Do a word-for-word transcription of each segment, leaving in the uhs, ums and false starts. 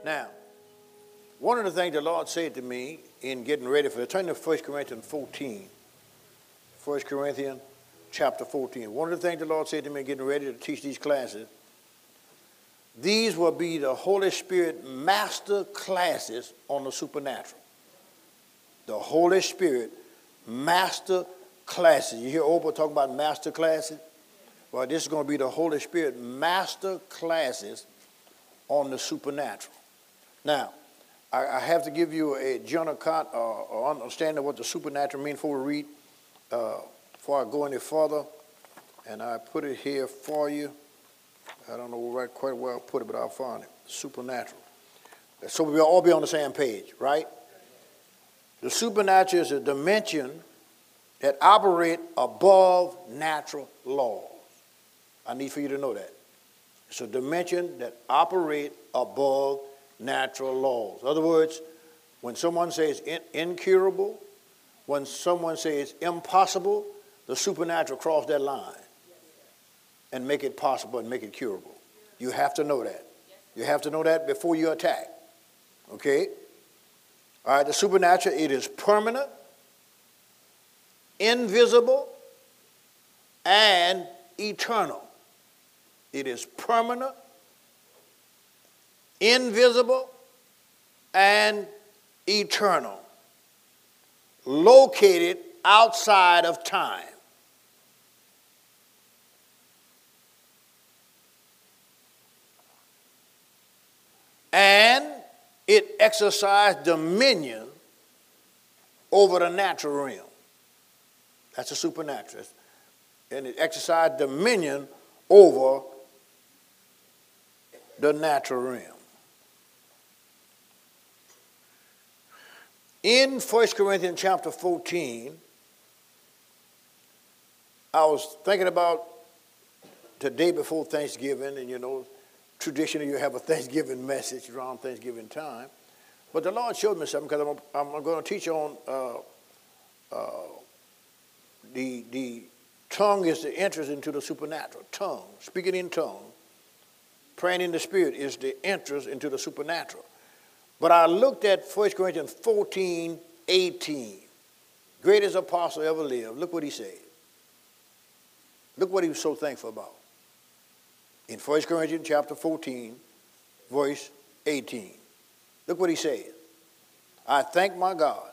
Now, one of the things the Lord said to me in getting ready for it, turn to First Corinthians fourteen. First Corinthians chapter fourteen. One of the things the Lord said to me getting ready to teach these classes, these will be the Holy Spirit master classes on the supernatural. The Holy Spirit master classes. You hear Oprah talk about master classes? Well, this is going to be the Holy Spirit master classes on the supernatural. Now, I, I have to give you a general con, uh, or understanding of what the supernatural means before we read, uh, before I go any further. And I put it here for you. I don't know right quite where I put it, but I'll find it. Supernatural. So we'll all be on the same page, right? The supernatural is a dimension that operates above natural laws. I need for you to know that. It's a dimension that operates above natural laws. In other words, when someone says in- incurable, when someone says impossible, the supernatural cross that line and make it possible and make it curable. You have to know that. You have to know that before you attack. Okay? All right, the supernatural, it is permanent, invisible, and eternal. It is permanent, invisible, and eternal. Located outside of time. And it exercised dominion over the natural realm. That's the supernatural. And it exercised dominion over the natural realm. In First Corinthians chapter fourteen, I was thinking about the day before Thanksgiving, and you know, traditionally you have a Thanksgiving message around Thanksgiving time. But the Lord showed me something because I'm, I'm going to teach on uh, uh, the, the tongue is the entrance into the supernatural. Tongue, speaking in tongue, praying in the Spirit is the entrance into the supernatural. But I looked at First Corinthians fourteen, eighteen. Greatest apostle ever lived. Look what he said. Look what he was so thankful about. In First Corinthians chapter fourteen, verse eighteen. Look what he said. I thank my God.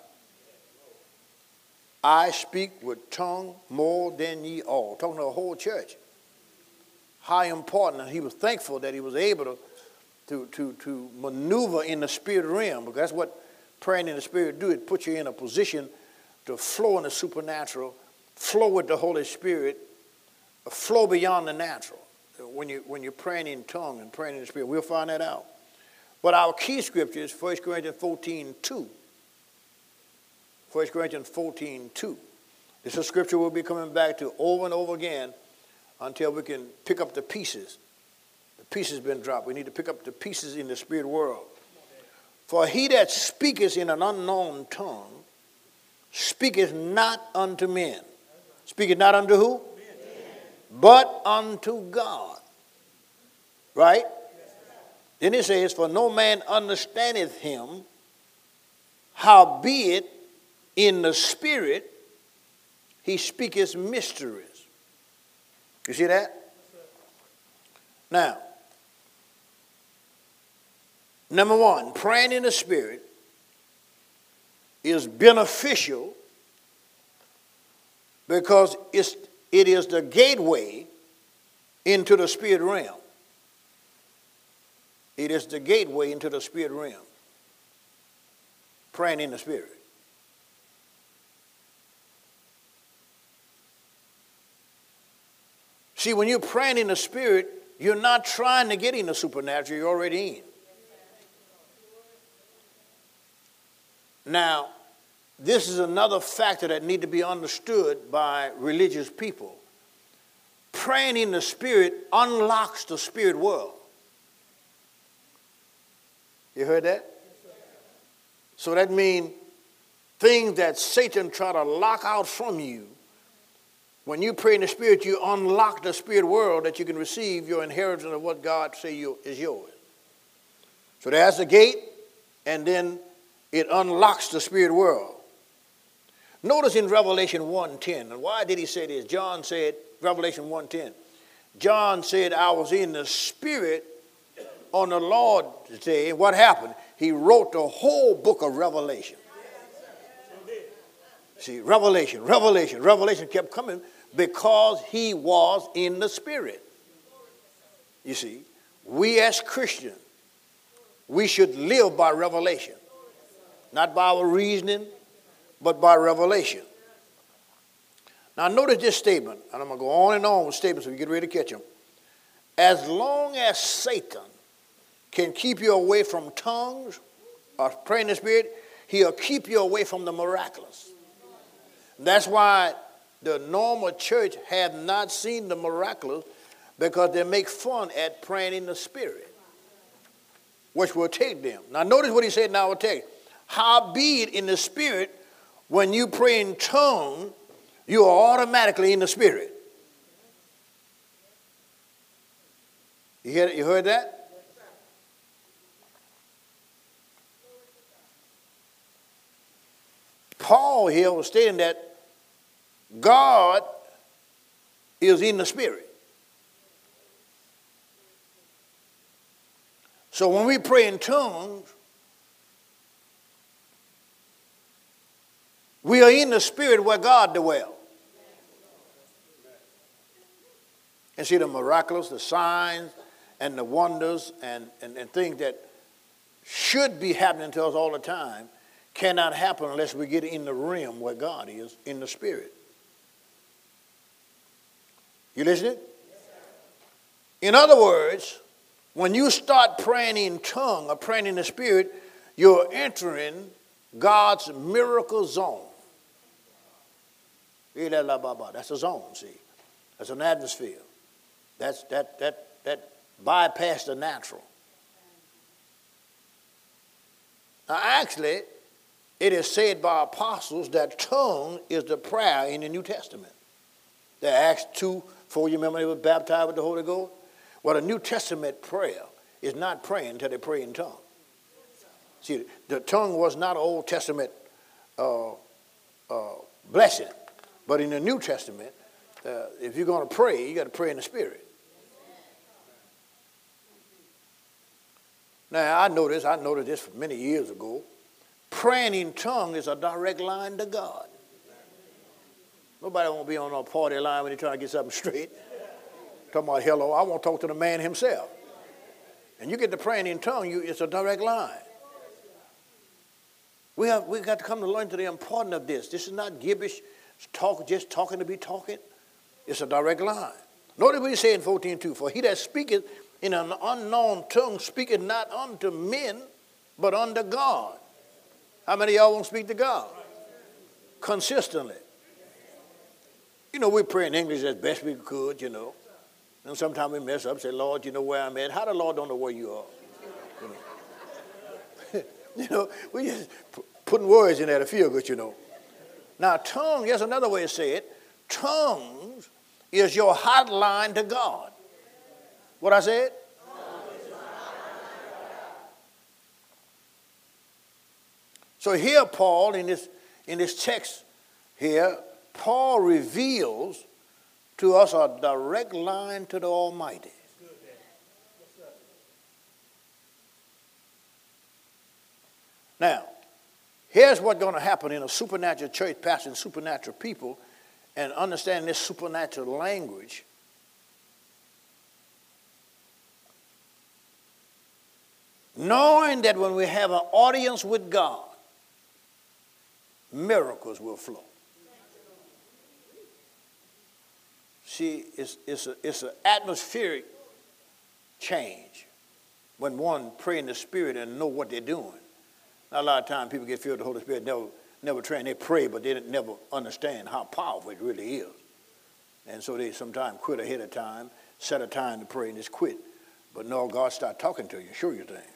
I speak with tongue more than ye all. Talking to the whole church. How important. He was thankful that he was able to, to, to, to maneuver in the spirit realm. Because that's what praying in the Spirit do. It puts you in a position to flow in the supernatural, flow with the Holy Spirit, flow beyond the natural. When, you, when you're praying in tongue and praying in the Spirit, we'll find that out. But our key scripture is First Corinthians fourteen, two. First Corinthians fourteen, two. This is a scripture we'll be coming back to over and over again until we can pick up the pieces. The pieces been dropped. We need to pick up the pieces in the spirit world. For he that speaketh in an unknown tongue speaketh not unto men. Speaketh not unto who? But unto God. Right? Then it says, for no man understandeth him, howbeit in the Spirit he speaketh mysteries. You see that? Now, number one, praying in the Spirit is beneficial because it's It is the gateway into the spirit realm. It is the gateway into the spirit realm. Praying in the Spirit. See, when you're praying in the Spirit, you're not trying to get in the supernatural. You're already in. Now, this is another factor that needs to be understood by religious people. Praying in the Spirit unlocks the spirit world. You heard that? So that means things that Satan try to lock out from you, when you pray in the Spirit, you unlock the spirit world that you can receive your inheritance of what God say you, is yours. So there's the gate, and then it unlocks the spirit world. Notice in Revelation one ten, and why did he say this? John said, Revelation one ten, John said, I was in the spirit on the Lord's day. What happened? He wrote the whole book of Revelation. See, Revelation, Revelation, Revelation kept coming because he was in the spirit. You see, we as Christians, we should live by revelation. Not by our reasoning, but by revelation. Now notice this statement, and I'm going to go on and on with statements so you get ready to catch them. As long as Satan can keep you away from tongues or praying in the spirit, he'll keep you away from the miraculous. That's why the normal church have not seen the miraculous, because they make fun at praying in the spirit, which will take them. Now notice what he said in our text. Howbeit in the spirit, when you pray in tongues, you are automatically in the spirit. You hear, you heard that? Paul here was stating that God is in the spirit. So when we pray in tongues, we are in the spirit where God dwells. And see, the miraculous, the signs, and the wonders, and, and, and things that should be happening to us all the time cannot happen unless we get in the realm where God is, in the spirit. You listening? In other words, when you start praying in tongue or praying in the spirit, you're entering God's miracle zone. That's a zone, see. That's an atmosphere. That's that that that bypass the natural. Now actually, it is said by apostles that tongue is the prayer in the New Testament. The Acts two, four, you remember they were baptized with the Holy Ghost? Well, the New Testament prayer is not praying until they pray in tongue. See, the tongue was not an Old Testament uh, uh, blessing. But in the New Testament, uh, if you're going to pray, you got to pray in the spirit. Now, I know this. I noticed this many years ago. Praying in tongue is a direct line to God. Nobody won't be on a party line when they're trying to get something straight. Talking about, hello, I want to talk to the man himself. And you get to praying in tongue, you, it's a direct line. We have we got to come to learn to the importance of this. This is not gibbish talk, just talking to be talking. It's a direct line. Notice what he said in fourteen two. For he that speaketh in an unknown tongue speaketh not unto men, but unto God. How many of y'all want to speak to God? Consistently. You know, we pray in English as best we could, you know. And sometimes we mess up, say, Lord, you know where I'm at. How the Lord don't know where you are? You know, you know we just putting words in there to feel good, you know. Now, tongue, here's another way to say it. Tongues is your hotline to God. What I said? So here, Paul, in this, in this text here, Paul reveals to us a direct line to the Almighty. Now, here's what's going to happen in a supernatural church, pastoring supernatural people, and understanding this supernatural language. Knowing that when we have an audience with God, miracles will flow. See, it's, it's, a, it's an atmospheric change when one pray in the Spirit and know what they're doing. Now, a lot of times people get filled with the Holy Spirit, never, never train. They pray, but they never understand how powerful it really is. And so they sometimes quit ahead of time, set a time to pray and just quit. But no, God start talking to you, show you things.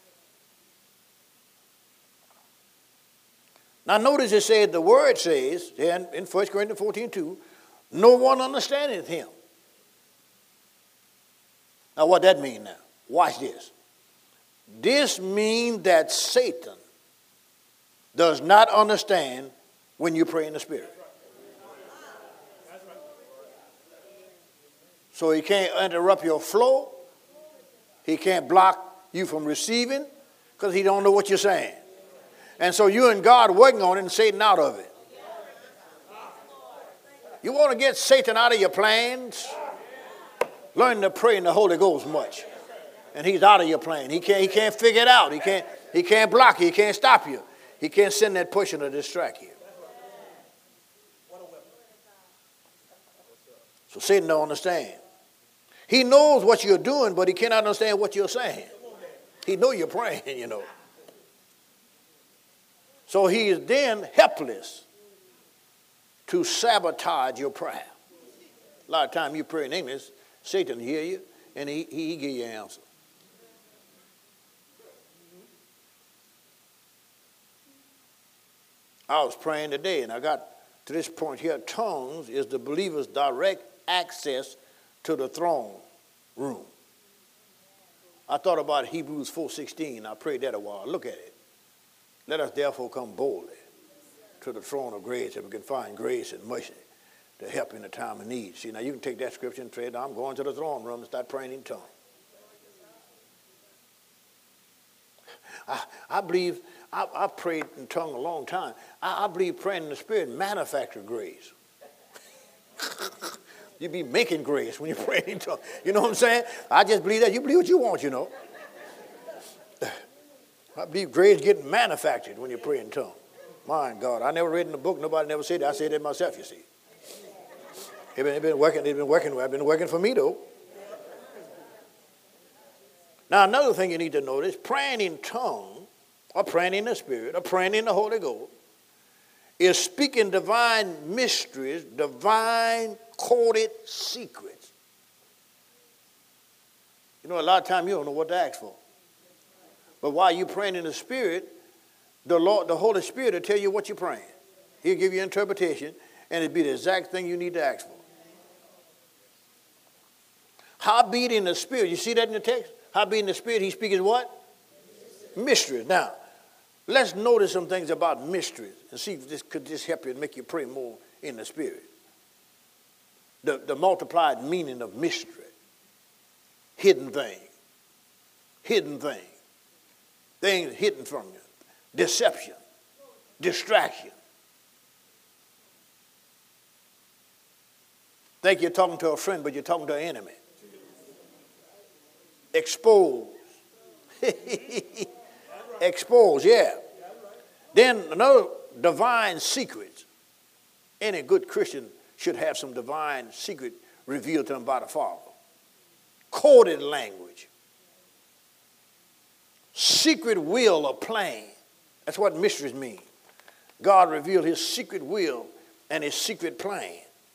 Now notice it says, the word says, in, in First Corinthians fourteen two, no one understandeth him. Now what that mean now? Watch this. This means that Satan does not understand when you pray in the Spirit. So he can't interrupt your flow. He can't block you from receiving because he don't know what you're saying. And so you and God working on it and Satan out of it. You want to get Satan out of your plans? Learn to pray in the Holy Ghost much. And he's out of your plan. He can't, he can't figure it out. He can't, he can't block you. He can't stop you. He can't send that pushing to distract you. So Satan don't understand. He knows what you're doing, but he cannot understand what you're saying. He knows you're praying, you know. So he is then helpless to sabotage your prayer. A lot of time you pray in English, Satan hear you, and he, he, he give you an answer. I was praying today, and I got to this point here. Tongues is the believer's direct access to the throne room. I thought about Hebrews four sixteen. I prayed that a while. Look at it. Let us therefore come boldly to the throne of grace that we can find grace and mercy to help in the time of need. See, now you can take that scripture and say, I'm going to the throne room and start praying in tongues. I, I believe, I, I prayed in tongues a long time. I, I believe praying in the Spirit manufactures grace. You be making grace when you're praying in tongues. You know what I'm saying? I just believe that. You believe what you want, you know. I believe grace getting manufactured when you pray in tongues. My God, I never read in the book. Nobody never said that. I said it myself, you see. It's been, it been working. It's been working. It's been working for me, though. Now, another thing you need to notice, praying in tongues, or praying in the Spirit, or praying in the Holy Ghost, is speaking divine mysteries, divine coded secrets. You know, a lot of times you don't know what to ask for. But while you're praying in the Spirit, the Lord, the Holy Spirit will tell you what you're praying. He'll give you interpretation, and it'll be the exact thing you need to ask for. Howbeit in the Spirit, you see that in the text? Howbeit in the Spirit, he speaks what? Mysteries. Now, let's notice some things about mysteries and see if this could this help you and make you pray more in the Spirit. The, the multiplied meaning of mystery. Hidden thing. Hidden thing. Things hidden from you. Deception. Distraction. Think you're talking to a friend, but you're talking to an enemy. Exposed. Exposed, yeah. Then another, divine secrets. Any good Christian should have some divine secret revealed to them by the Father. Coded language. Secret will or plan. That's what mysteries mean. God revealed his secret will and his secret plan.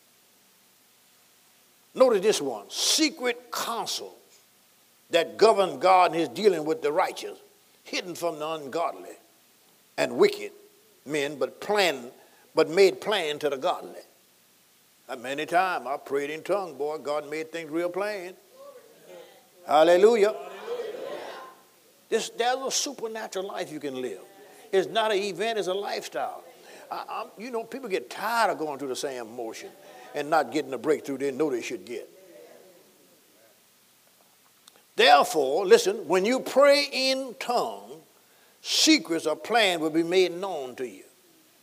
Notice this one. Secret counsels that govern God in his dealing with the righteous, hidden from the ungodly and wicked men, but plan, but made plain to the godly. Many times I prayed in tongues, boy, God made things real plain. Hallelujah. Hallelujah. This, there's a supernatural life you can live. It's not an event, it's a lifestyle. I, I'm, you know, people get tired of going through the same motion and not getting the breakthrough they know they should get. Therefore, listen, when you pray in tongues, secrets or plans will be made known to you.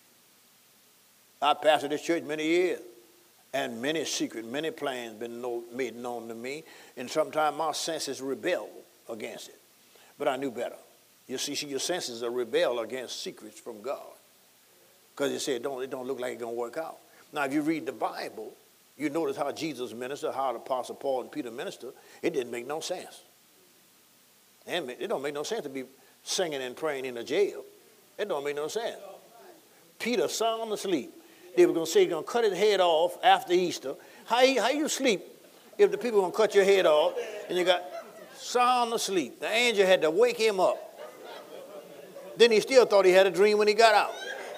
I pastored this church many years, and many secrets, many plans been know, made known to me, and sometimes my senses rebel against it. But I knew better. You see, your senses are rebel against secrets from God. Because they say it don't, it don't look like it's going to work out. Now, if you read the Bible, you notice how Jesus ministered, how the Apostle Paul and Peter ministered. It didn't make no sense. And it don't make no sense to be singing and praying in a jail. It don't make no sense. Peter sound asleep. They were going to say he's going to cut his head off after Easter. How you, how you sleep if the people are going to cut your head off and you got sound asleep? The angel had to wake him up. Then he still thought he had a dream when he got out.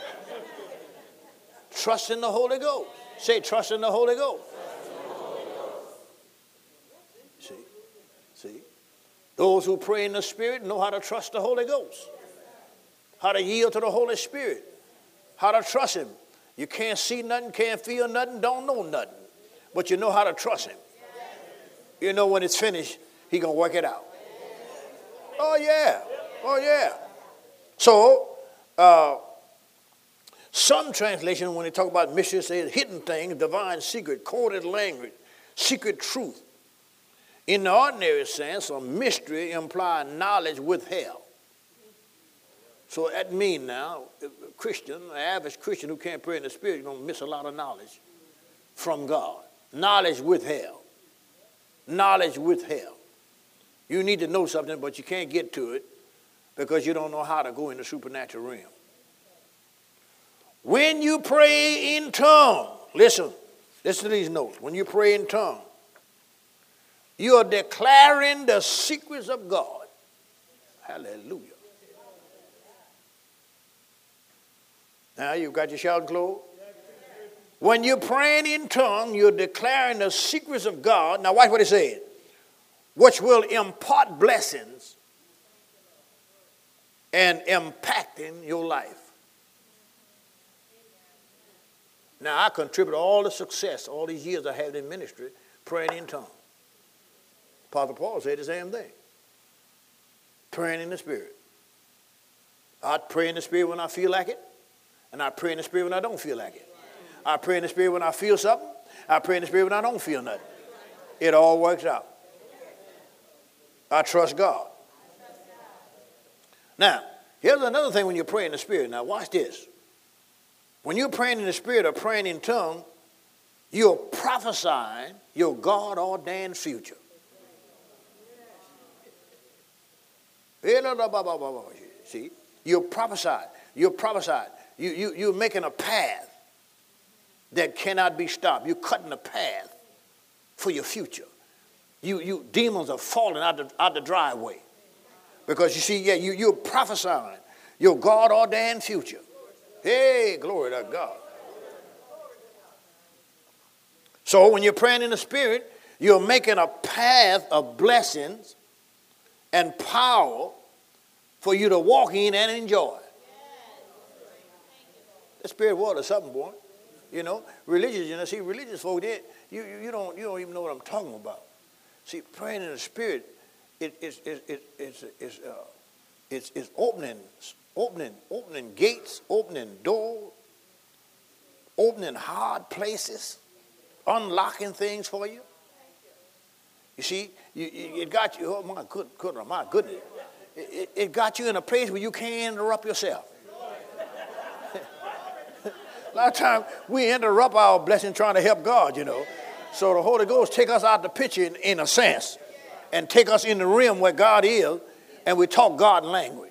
Trust in the Holy Ghost. Say, trust in the Holy Ghost. See, see. Those who pray in the Spirit know how to trust the Holy Ghost, how to yield to the Holy Spirit, how to trust him. You can't see nothing, can't feel nothing, don't know nothing, but you know how to trust him. You know when it's finished, he going to work it out. Oh, yeah. Oh, yeah. So, uh, some translation, when they talk about mystery, say hidden things, divine secret, coded language, secret truth. In the ordinary sense, a mystery implies knowledge withheld. So that means now, a Christian, an average Christian who can't pray in the Spirit, is going to miss a lot of knowledge from God. Knowledge withheld. Knowledge withheld. You need to know something, but you can't get to it because you don't know how to go in the supernatural realm. When you pray in tongues, listen, listen to these notes. When you pray in tongues, you are declaring the secrets of God. Hallelujah. Now you've got your shouting clothes. When you're praying in tongues, you're declaring the secrets of God. Now watch what he said. Which will impart blessings and impacting your life. Now, I contribute all the success, all these years I had in ministry, praying in tongues. Apostle Paul said the same thing. Praying in the Spirit. I pray in the Spirit when I feel like it, and I pray in the Spirit when I don't feel like it. I pray in the Spirit when I feel something. I pray in the Spirit when I don't feel nothing. It all works out. I trust God. Now, here's another thing when you pray in the Spirit. Now, watch this. When you're praying in the Spirit or praying in tongues, you're prophesying your God-ordained future. See, you're prophesying. You're prophesying. You, you, you're making a path that cannot be stopped. You're cutting a path for your future. You, you demons are falling out the, out the driveway. Because you see, yeah, you, you're prophesying your God-ordained future. Hey, glory to God. So when you're praying in the Spirit, you're making a path of blessings and power for you to walk in and enjoy. The Spirit water is something, boy. You know, religious, you know, see, religious folk, they, you, you, you, don't, you don't even know what I'm talking about. See, praying in the Spirit, it, it, it, it, it's, it's, uh, it's, it's opening Opening, opening gates, opening doors, opening hard places, unlocking things for you. You see, you, you, it got you, oh my, good, good, my goodness. It, it, it got you in a place where you can't interrupt yourself. A lot of times we interrupt our blessing trying to help God, you know. So the Holy Ghost take us out the picture in, in a sense and take us in the realm where God is, and we talk God language.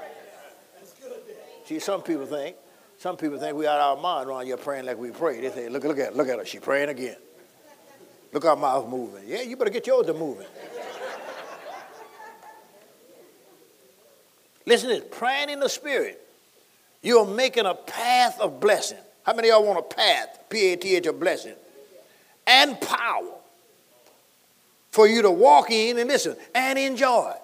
See, some people think, some people think we out of our mind around here praying like we pray. They say, look, look at, look at her, she praying again. Look our mouth moving. Yeah, you better get yours to moving. Listen to this, praying in the Spirit, you're making a path of blessing. How many of y'all want a path, P A T H, of blessing? And power for you to walk in and listen and enjoy.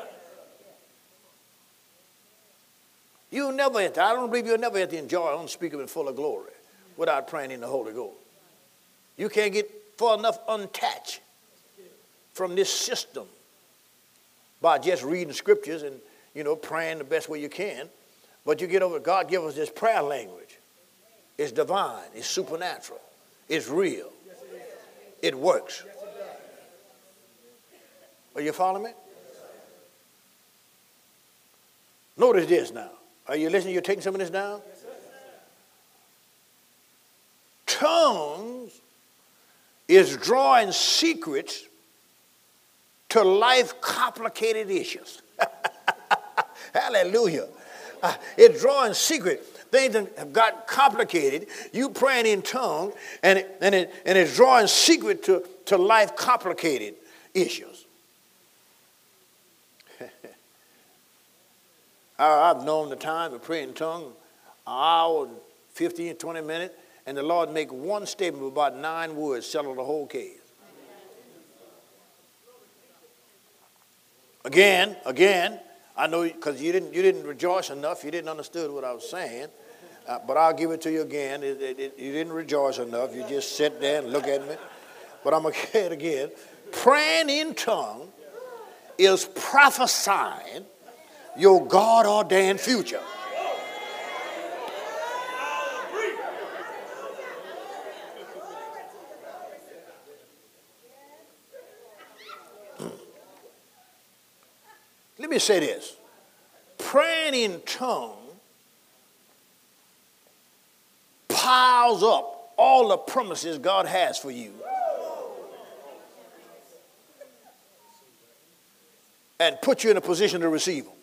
You'll never enter. I don't believe you'll never enter enjoy unspeakable and full of glory without praying in the Holy Ghost. You can't get far enough unattached from this system by just reading scriptures and, you know, praying the best way you can. But you get over, God give us this prayer language. It's divine. It's supernatural. It's real. It works. Are you following me? Notice this now. Are you listening? You're taking some of this down? Tongues is drawing secrets to life complicated issues. Hallelujah. Uh, it's drawing secret. Things that have got complicated. You praying in tongues, and it, and it, and it's drawing secret to, to life complicated issues. I've known the time to pray in tongues, an hour, fifteen, twenty minutes, and the Lord make one statement of about nine words, settle the whole case. Again, again, I know because you didn't, you didn't rejoice enough. You didn't understand what I was saying. Uh, but I'll give it to you again. It, it, it, you didn't rejoice enough. You just sit there and look at me. But I'm going to say it again. Praying in tongue is prophesying your God-ordained future. Let me say this. Praying in tongue piles up all the promises God has for you and put you in a position to receive them.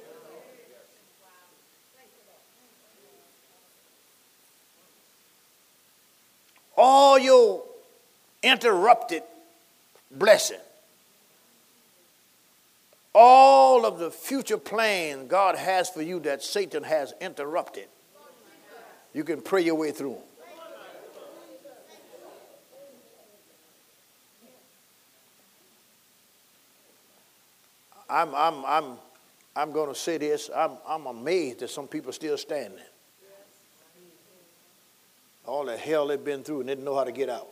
All your interrupted blessing, all of the future plan God has for you that Satan has interrupted, you can pray your way through them. I'm, I'm, I'm, I'm going to say this. I'm, I'm amazed that some people are still standing. All the hell they've been through and didn't know how to get out.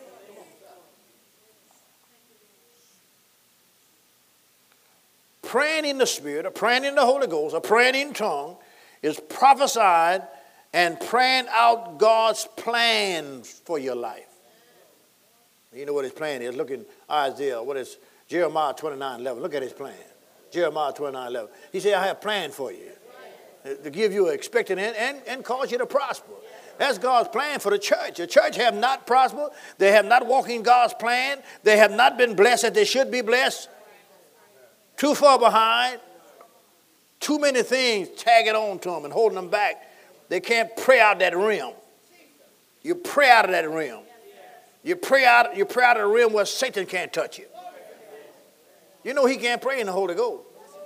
Praying in the Spirit, or praying in the Holy Ghost, or praying in tongue is prophesying and praying out God's plan for your life. You know what his plan is. Look in Isaiah, what is Jeremiah twenty-nine eleven. Look at his plan. Jeremiah twenty-nine eleven. He said, I have a plan for you to give you an expected end and, and cause you to prosper. That's God's plan for the church. The church have not prospered. They have not walked in God's plan. They have not been blessed as they should be blessed. Too far behind. Too many things tagging on to them and holding them back. They can't pray out that realm. You pray out of that realm. You pray out, you pray out of the realm where Satan can't touch you. You know he can't pray in the Holy Ghost.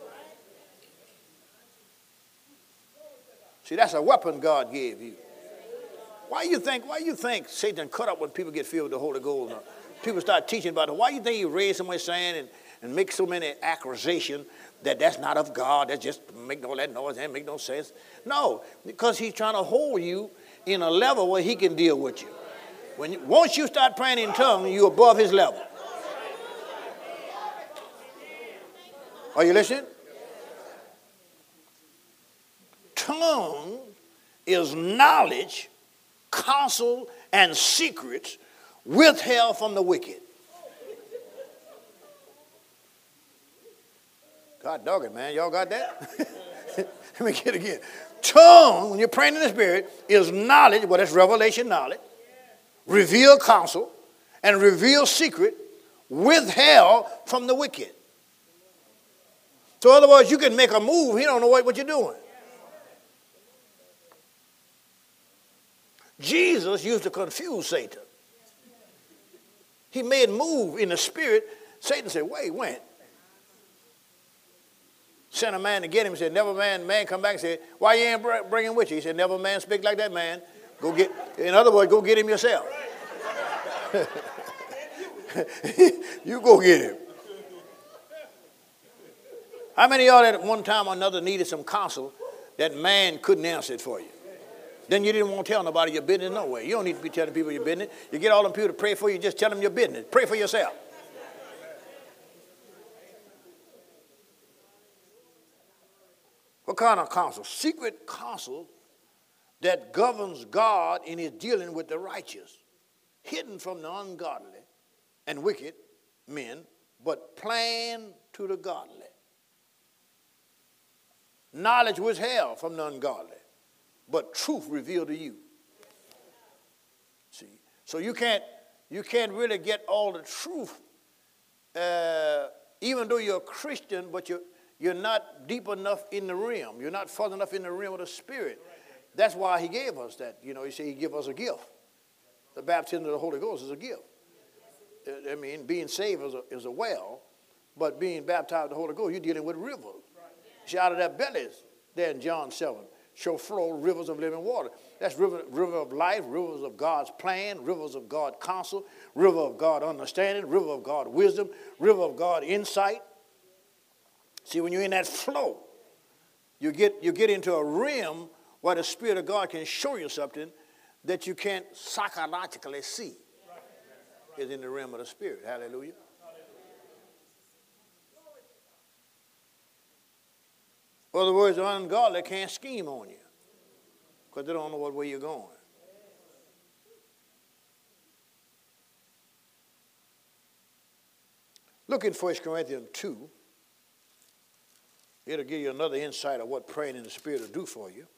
See, that's a weapon God gave you. Why you think, why you think Satan cut up when people get filled with the Holy Ghost? Or people start teaching about it. Why you think he raised somebody saying and, and make so many accusations that that's not of God, that just make all that noise and make no sense? No, because he's trying to hold you in a level where he can deal with you. When you, once you start praying in tongues, you're above his level. Are you listening? Tongue is knowledge, counsel, and secrets withheld from the wicked. God dog it, man. Y'all got that? Let me get it again. Tongue, when you're praying in the Spirit, is knowledge, well, that's revelation knowledge, reveal counsel, and reveal secret withheld from the wicked. So in other words, you can make a move. He don't know what, what you're doing. Jesus used to confuse Satan. He made a move in the Spirit. Satan said, wait, when? Sent a man to get him. He said, never man, man come back and said, why you ain't bring him with you? He said, never man speak like that man. Go get, in other words, go get him yourself. You go get him. How many of y'all at one time or another needed some counsel that man couldn't answer it for you? Then you didn't want to tell nobody your business no way. You don't need to be telling people your business. You get all them people to pray for you, just tell them your business. Pray for yourself. What kind of counsel? Secret counsel that governs God in his dealing with the righteous, hidden from the ungodly and wicked men, but plain to the godly. Knowledge withheld from the ungodly, but truth revealed to you. See, so you can't you can't really get all the truth, uh, even though you're a Christian, but you're you're not deep enough in the realm. You're not far enough in the realm of the Spirit. That's why he gave us that. You know, he said he gave us a gift. The baptism of the Holy Ghost is a gift. I mean, being saved is a, is a well, but being baptized with the Holy Ghost, you're dealing with rivers. See, out of their bellies, there in John seven, shall flow rivers of living water. That's river, river of life, rivers of God's plan, rivers of God's counsel, river of God understanding, river of God wisdom, river of God insight. See, when you're in that flow, you get, you get into a realm where the Spirit of God can show you something that you can't psychologically see. Is in the realm of the Spirit. Hallelujah. In other words, the ungodly can't scheme on you because they don't know what way you're going. Look in First Corinthians two. It'll give you another insight of what praying in the Spirit will do for you.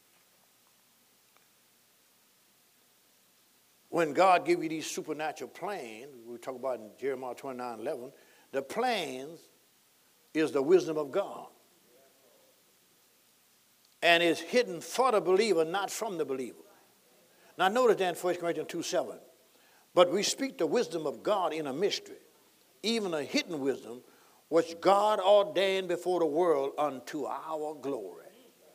When God gives you these supernatural plans, we talk about in Jeremiah twenty-nine eleven, the plans is the wisdom of God. And is hidden for the believer, not from the believer. Now notice that in First Corinthians two seven. But we speak the wisdom of God in a mystery, even a hidden wisdom, which God ordained before the world unto our glory.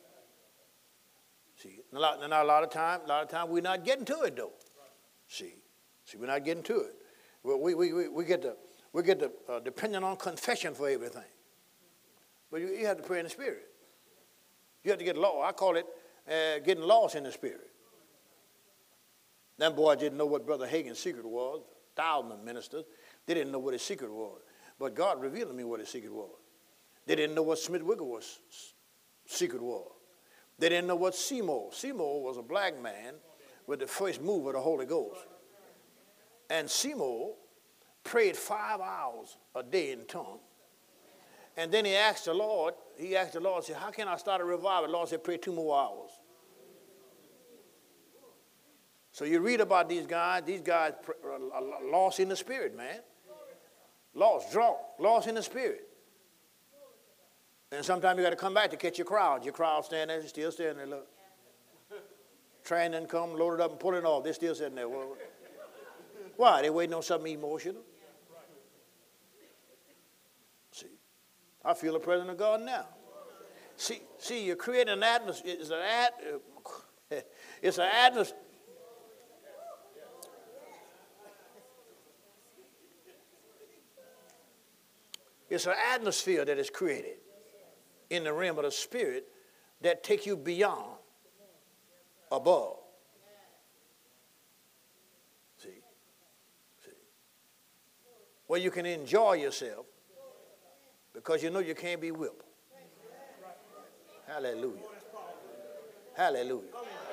See, a lot, now a lot of time, a lot of time we're not getting to it though. See, see, we're not getting to it. We we we we get the we get the uh, depending on confession for everything. But you, you have to pray in the Spirit. You have to get lost. I call it uh, getting lost in the Spirit. Them boys didn't know what Brother Hagin's secret was. Thousands of ministers, they didn't know what his secret was. But God revealed to me what his secret was. They didn't know what Smith Wigglesworth's secret was. They didn't know what Seymour. Seymour was a black man with the first move of the Holy Ghost. And Seymour prayed five hours a day in tongues. And then he asked the Lord, he asked the Lord, said, how can I start a revival? The Lord said, pray two more hours. So you read about these guys, these guys are lost in the Spirit, man. Lost, drunk, lost in the Spirit. And sometimes you got to come back to catch your crowd. Your crowd standing there, still standing there, look. Train didn't come, loaded up and pull it off. They're still sitting there. Why? They're waiting on something emotional. See, I feel the presence of God now. See, see, you're creating an atmosphere. It's an at, it's an atmosphere. It's an atmosphere that is created in the realm of the Spirit that take you beyond, above. See, see, where you can enjoy yourself because you know you can't be whipped. Hallelujah. Hallelujah.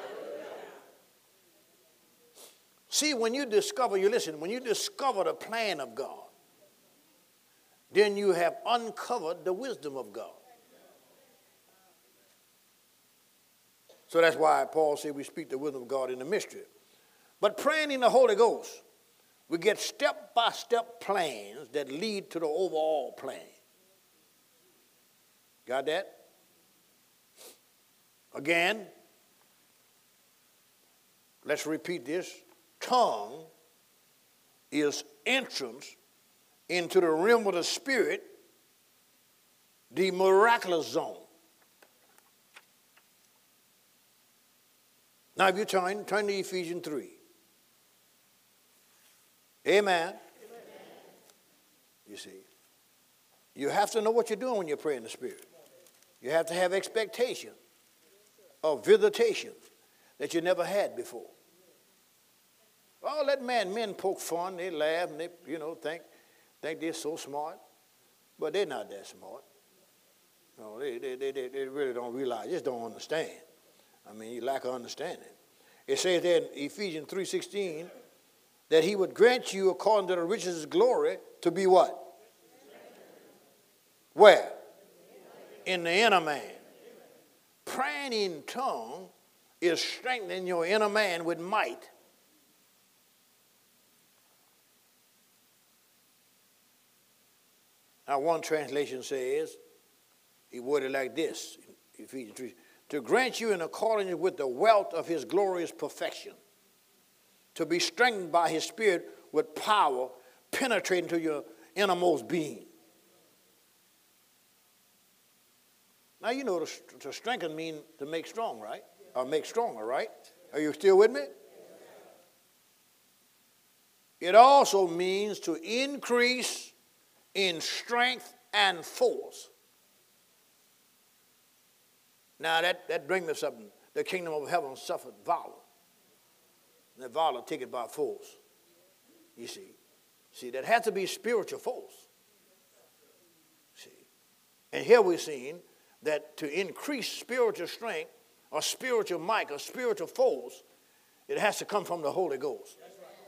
See, when you discover, you listen, when you discover the plan of God, then you have uncovered the wisdom of God. So that's why Paul said we speak the wisdom of God in the mystery. But praying in the Holy Ghost, we get step-by-step plans that lead to the overall plan. Got that? Again, let's repeat this. Tongue is entrance into the realm of the Spirit, the miraculous zone. Now, if you turn, turn to Ephesians three. Amen. Amen. You see, you have to know what you're doing when you're praying in the Spirit. You have to have expectation of visitation that you never had before. Oh, let man, men poke fun, they laugh, and they, you know, think, think they're so smart. But they're not that smart. No, they, they, they, they really don't realize, just don't understand. I mean, you lack of understanding. It says there in Ephesians three sixteen that he would grant you according to the riches of his glory to be what? Where? In the inner man. Praying in tongue is strengthening your inner man with might. Now, one translation says, he worded like this, in Ephesians three, to grant you in accordance with the wealth of his glorious perfection, to be strengthened by his Spirit with power, penetrating to your innermost being. Now, you know, to, to strengthen means to make strong, right? Or make stronger, right? Are you still with me? It also means to increase in strength and force. Now that, that brings me something. The kingdom of heaven suffered violence. And the violence take it by force. You see. See, that has to be spiritual force. See. And here we're seeing that to increase spiritual strength or spiritual might or spiritual force, it has to come from the Holy Ghost.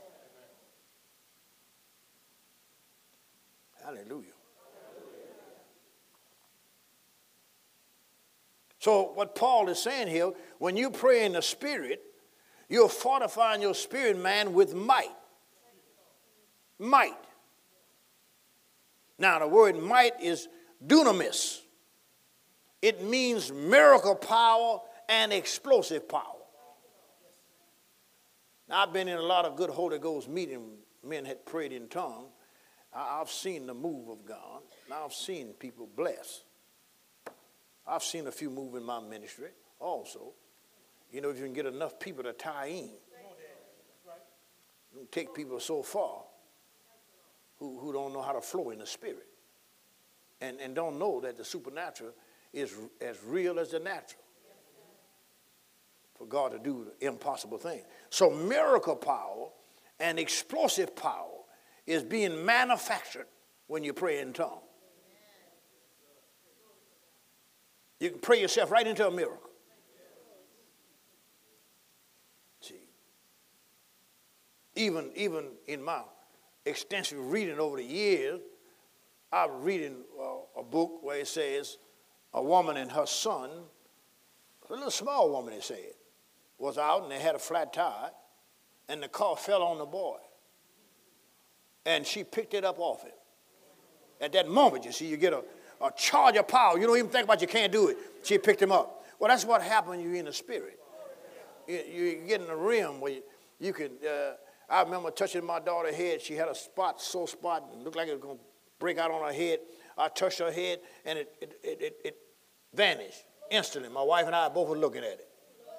Hallelujah. So what Paul is saying here, when you pray in the Spirit, you're fortifying your spirit man with might. Might. Now the word might is dunamis. It means miracle power and explosive power. Now I've been in a lot of good Holy Ghost meetings. Men had prayed in tongues. I've seen the move of God. Now I've seen people blessed. I've seen a few move in my ministry also. You know, if you can get enough people to tie in, you can take people so far who, who don't know how to flow in the Spirit and, and don't know that the supernatural is as real as the natural for God to do the impossible thing. So miracle power and explosive power is being manufactured when you pray in tongues. You can pray yourself right into a miracle. See, even, even in my extensive reading over the years, I was reading uh, a book where it says a woman and her son, a little small woman, it said, was out and they had a flat tire, and the car fell on the boy. And she picked it up off him. At that moment, you see, you get a, a charge of power. You don't even think about you can't do it. She picked him up. Well, that's what happens when you're in the Spirit. You, you get in a realm where you, you can, uh, I remember touching my daughter's head. She had a spot, sore spot, and looked like it was going to break out on her head. I touched her head, and it, it, it, it, it vanished instantly. My wife and I both were looking at it.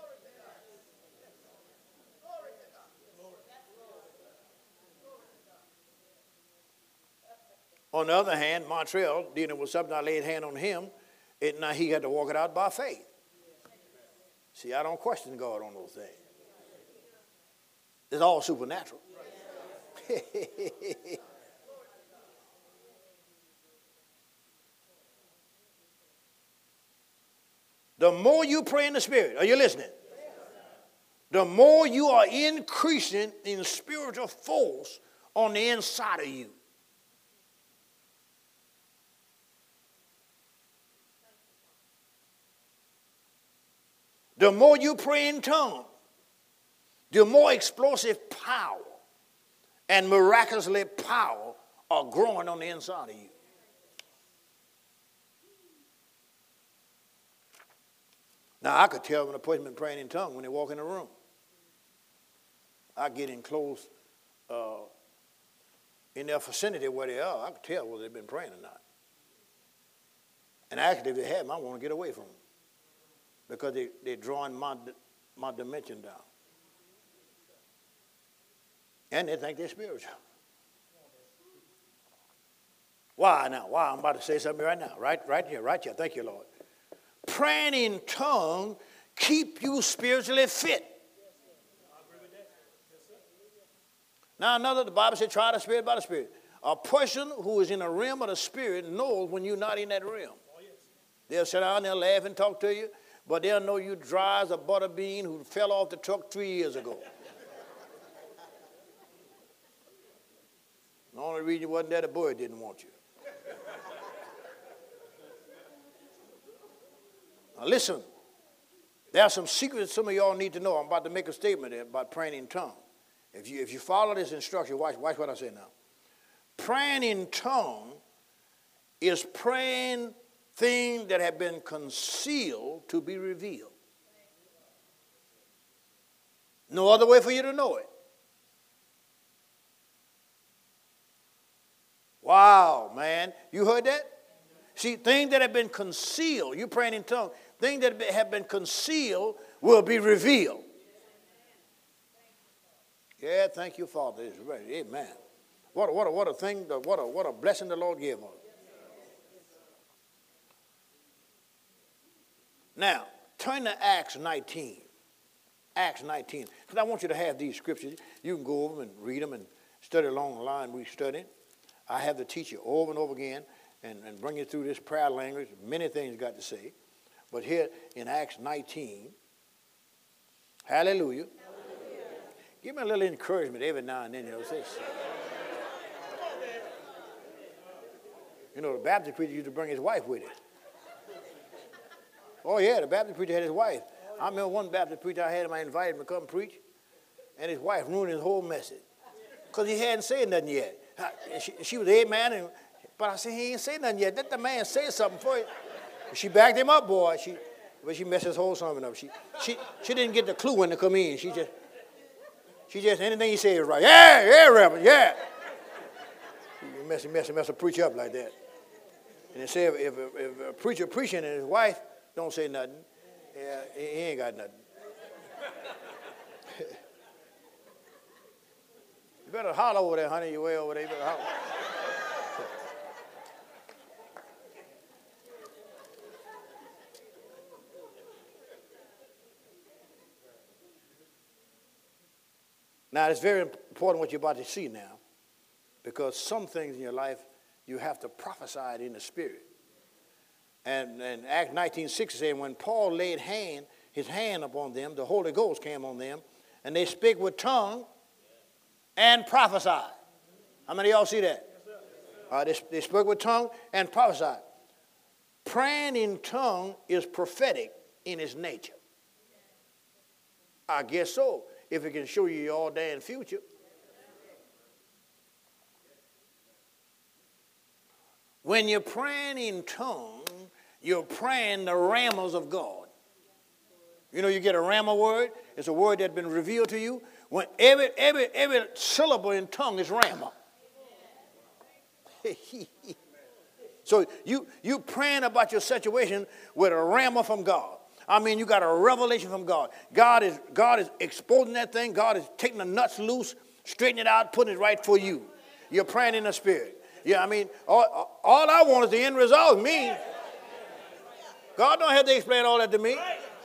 On the other hand, Montreal, dealing with something, I laid hand on him, and now he had to walk it out by faith. See, I don't question God on those things. It's all supernatural. The more you pray in the Spirit, are you listening? The more you are increasing in spiritual force on the inside of you. The more you pray in tongues, the more explosive power and miraculously power are growing on the inside of you. Now, I could tell when a person been praying in tongues when they walk in the room. I get in close, uh, in their vicinity where they are, I could tell whether they've been praying or not. And actually, if they haven't, I want to get away from them. Because they, they're drawing my, my dimension down. And they think they're spiritual. Why now? Why? I'm about to say something right now. Right, right here, right here. Thank you, Lord. Praying in tongues keep you spiritually fit. Now another, the Bible said, try the Spirit by the Spirit. A person who is in a realm of the Spirit knows when you're not in that realm. They'll sit down, they'll laugh and talk to you. But they'll know you dry as a butter bean who fell off the truck three years ago. The only reason you wasn't there, the boy didn't want you. Now listen, there are some secrets some of y'all need to know. I'm about to make a statement about praying in tongues. If you, if you follow this instruction, watch, watch what I say now. Praying in tongues is praying things that have been concealed to be revealed. No other way for you to know it. Wow, man. You heard that? See, things that have been concealed, you're praying in tongues, things that have been concealed will be revealed. Yeah, thank you, Father. It's right. Amen. What a, what a, what a thing, what a, what a blessing the Lord gave us. Now, Turn to Acts nineteen. Acts nineteen. Because I want you to have these scriptures. You can go over them and read them and study along the line we study. I have to teach you over and over again and, and bring you through this prayer language. Many things got to say. But here in Acts nineteen, hallelujah. Hallelujah. Give me a little encouragement every now and then, you know. Say, you know, the Baptist preacher used to bring his wife with him. Oh, yeah, the Baptist preacher had his wife. I remember one Baptist preacher I had him, I invited him to come preach, and his wife ruined his whole message because he hadn't said nothing yet. She, she was amen, and, but I said, he ain't said nothing yet. Let the man say something for you. She backed him up, boy. She, but she messed his whole sermon up. She, she, she didn't get the clue when to come in. She just, she just, anything he said was right. Yeah, yeah, Reverend, yeah. You mess, mess, mess a preacher up like that. And they say if, if, if a preacher preaching and his wife don't say nothing, yeah, he ain't got nothing. You better holler over there, honey. You way over there. You better holler. Now, it's very important what you're about to see now, because some things in your life, you have to prophesy it in the spirit. And, and Acts nineteen six is saying, when Paul laid hand, his hand upon them, the Holy Ghost came on them, and they spake with tongue and prophesied. How many of y'all see that? Uh, they, they spoke with tongue and prophesied. Praying in tongue is prophetic in its nature. I guess so, if it can show you your ordained future. When you're praying in tongue, you're praying the ramos of God. You know, you get a rhema word. It's a word that's been revealed to you. When every every every syllable in tongue is rhema. So you you praying about your situation with a rhema from God. I mean, you got a revelation from God. God is God is exposing that thing. God is taking the nuts loose, straightening it out, putting it right for you. You're praying in the spirit. Yeah, I mean, all, all I want is the end result. Me. God don't have to explain all that to me.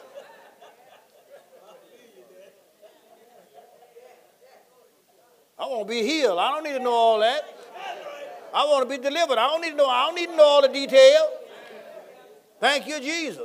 I want to be healed. I don't need to know all that. I want to be delivered. I don't need to know. I don't need to know all the detail. Thank you, Jesus.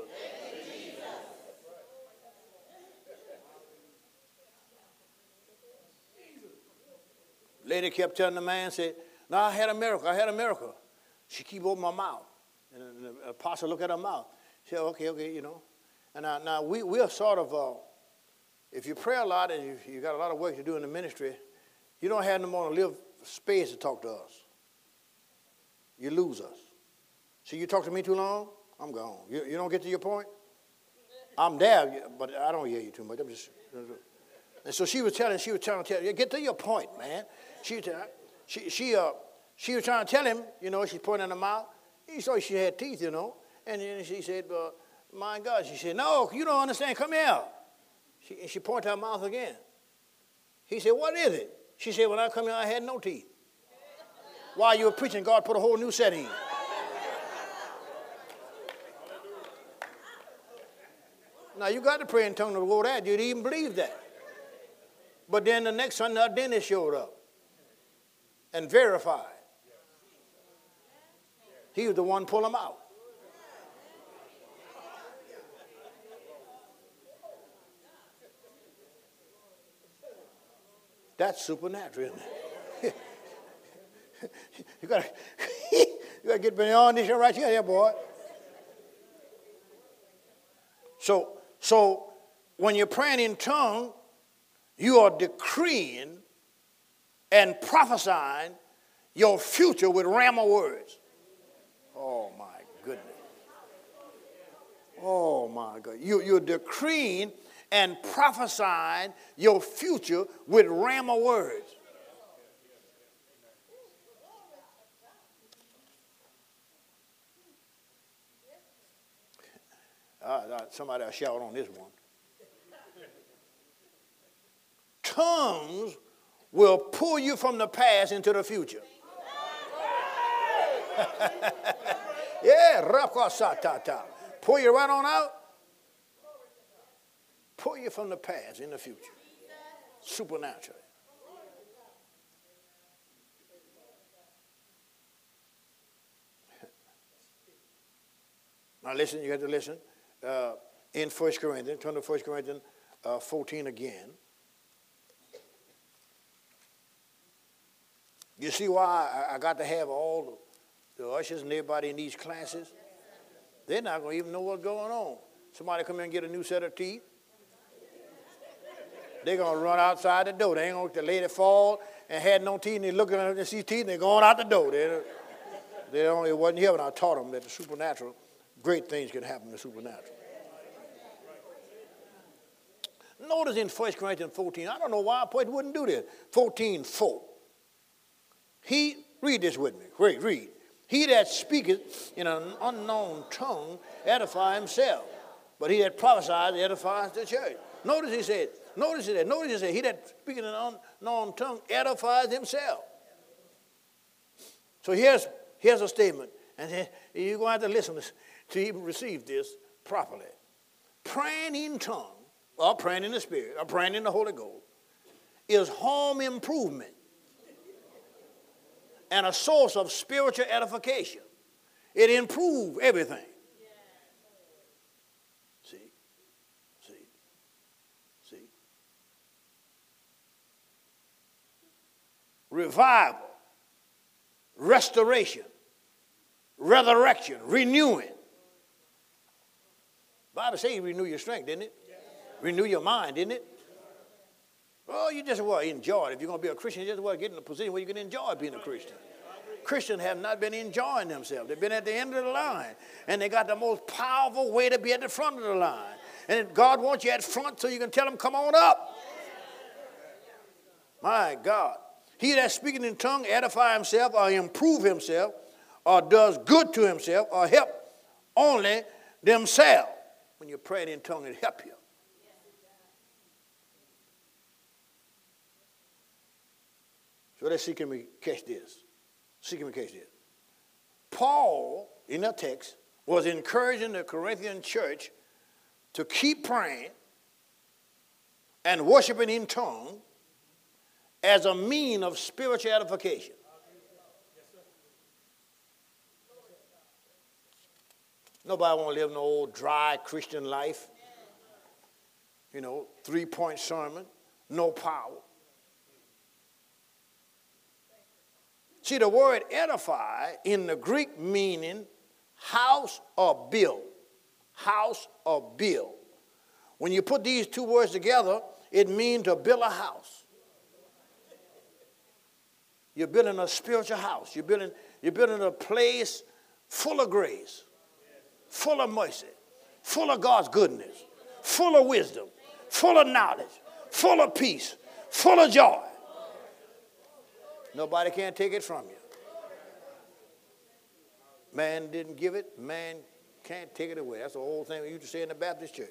Lady kept telling the man, said, no, I had a miracle. I had a miracle. She keep opening my mouth. And the apostle looked at her mouth. She said, okay, okay, you know. And now, now we, we're sort of, uh, if you pray a lot and you, you got a lot of work to do in the ministry, you don't have no more to live space to talk to us. You lose us. See, you talk to me too long, I'm gone. You, you don't get to your point? I'm there, but I don't hear you too much. I'm just. And so she was telling, she was trying to tell you, get to your point, man. She, she, she, uh, she was trying to tell him, you know, she's pointing in her mouth. He saw she had teeth, you know. And then she said, uh, my God. She said, no, you don't understand. Come here. She, she pointed to her mouth again. He said, what is it? She said, when I come here, I had no teeth. While you were preaching, God put a whole new set in. Now, you got to pray in tongues to go that. You didn't even believe that. But then the next Sunday, our dentist showed up and verified. He was the one pull them out. That's supernatural, isn't it? you got you to get beyond this right here, yeah, boy. So, so when you're praying in tongue, you are decreeing and prophesying your future with rhema words. Oh, my goodness. Oh, my God. You, you're decreeing and prophesying your future with rhema words. Uh, uh, somebody will shout on this one. Tongues will pull you from the past into the future. Yeah, rakasatata. Pull you right on out. you from the past in the future. Supernaturally. Now listen, you have to listen. Uh, in First Corinthians, turn to First Corinthians uh, fourteen again. You see why I, I got to have all the, the ushers and everybody in these classes? They're not going to even know what's going on. Somebody come in and get a new set of teeth. They're going to run outside the door. They ain't going to let the lady fall and had no teeth, and they're looking at her and see teeth, and they're going out the door. They, they only wasn't here when I taught them that the supernatural, great things can happen in the supernatural. Notice in First Corinthians fourteen, I don't know why Paul wouldn't do this. fourteen four. He, read this with me. Read, read. He that speaketh in an unknown tongue edify himself, but he that prophesies edifies the church. Notice he said, notice he said, notice he said, he that speaketh in an unknown tongue edifies himself. So here's, here's a statement, and you're going to have to listen to even receive this properly. Praying in tongue, or praying in the Spirit, or praying in the Holy Ghost, is home improvement and a source of spiritual edification. It improves everything. See? See? See? Revival, restoration, resurrection, renewing. The Bible says you renew your strength, didn't it? Renew your mind, didn't it? Oh, you just want to enjoy it. If you're going to be a Christian, you just want to get in a position where you can enjoy being a Christian. Christians have not been enjoying themselves. They've been at the end of the line. And they got the most powerful way to be at the front of the line. And God wants you at front so you can tell them, come on up. My God. He that speaking in tongue edify himself or improve himself or does good to himself or help only themselves. When you're praying in tongue, it helps you. So let's see, can we catch this? See, can we catch this? Paul, in the text, was encouraging the Corinthian church to keep praying and worshiping in tongue as a mean of spiritual edification. Nobody want to live no old dry Christian life. You know, three-point sermon, no power. See, the word edify in the Greek meaning house or build. House or build. When you put these two words together, it means to build a house. You're building a spiritual house. You're building, you're building a place full of grace, full of mercy, full of God's goodness, full of wisdom, full of knowledge, full of peace, full of joy. Nobody can take it from you. Man didn't give it. Man can't take it away. That's the whole thing we used to say in the Baptist church.